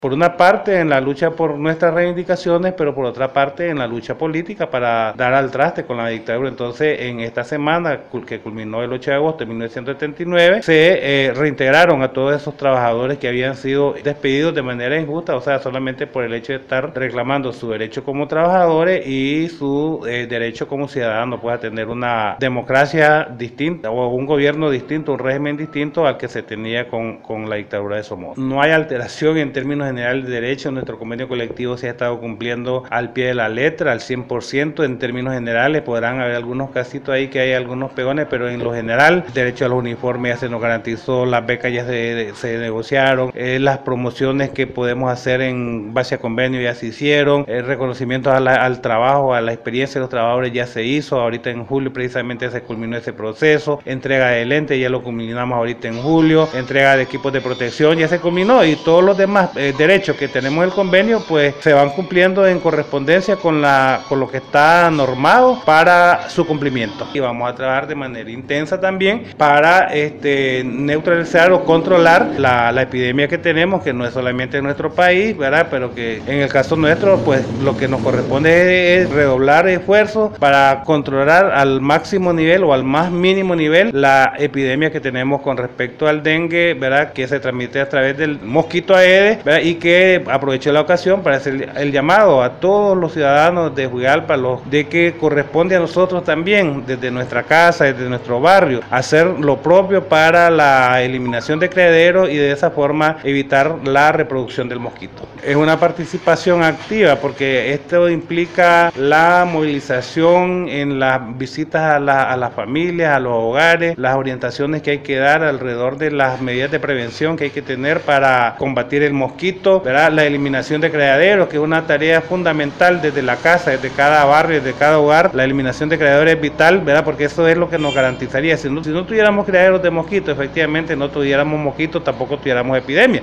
Por una parte en la lucha por nuestras reivindicaciones, pero por otra parte en la lucha política para dar al traste con la dictadura. Entonces, en esta semana que culminó el 8 de agosto de 1979, se reintegraron a todos esos trabajadores que habían sido despedidos de manera injusta, o sea, solamente por el hecho de estar reclamando su derecho como trabajadores y su derecho como ciudadanos, pues a tener una democracia distinta o un gobierno distinto, un régimen distinto al que se tenía con la dictadura de Somoza. No hay alteración en términos general de derechos. Nuestro convenio colectivo se ha estado cumpliendo al pie de la letra, al 100% en términos generales. Podrán haber algunos casitos ahí que hay algunos pegones, pero en lo general, el derecho a los uniformes ya se nos garantizó, las becas ya se negociaron, las promociones que podemos hacer en base a convenio ya se hicieron, el reconocimiento al trabajo, a la experiencia de los trabajadores ya se hizo. Ahorita en julio precisamente se culminó ese proceso. Entrega de lentes ya lo culminamos ahorita en julio. Entrega de equipos de protección ya se culminó, y todos los demás derechos que tenemos en el convenio pues se van cumpliendo en correspondencia con lo que está normado para su cumplimiento. Y vamos a trabajar de manera intensa también para neutralizar o controlar la epidemia que tenemos, que no es solamente en nuestro país, ¿verdad? Pero que en el caso nuestro pues lo que nos corresponde es redoblar esfuerzos para controlar al máximo nivel o al más mínimo nivel la epidemia que tenemos con respecto al dengue, ¿verdad? Que se transmite a través del mosquito Aedes, ¿verdad? Y que aproveché la ocasión para hacer el llamado a todos los ciudadanos de Juigalpa, de que corresponde a nosotros también, desde nuestra casa, desde nuestro barrio, hacer lo propio para la eliminación de criaderos y de esa forma evitar la reproducción del mosquito. Es una participación activa porque esto implica la movilización en las visitas a las familias, a los hogares, las orientaciones que hay que dar alrededor de las medidas de prevención que hay que tener para combatir el mosquito, ¿verdad? La eliminación de criaderos, que es una tarea fundamental desde la casa, desde cada barrio, desde cada hogar. La eliminación de criaderos es vital, ¿verdad? Porque eso es lo que nos garantizaría. Si no tuviéramos criaderos de mosquitos, efectivamente no tuviéramos mosquitos, tampoco tuviéramos epidemia.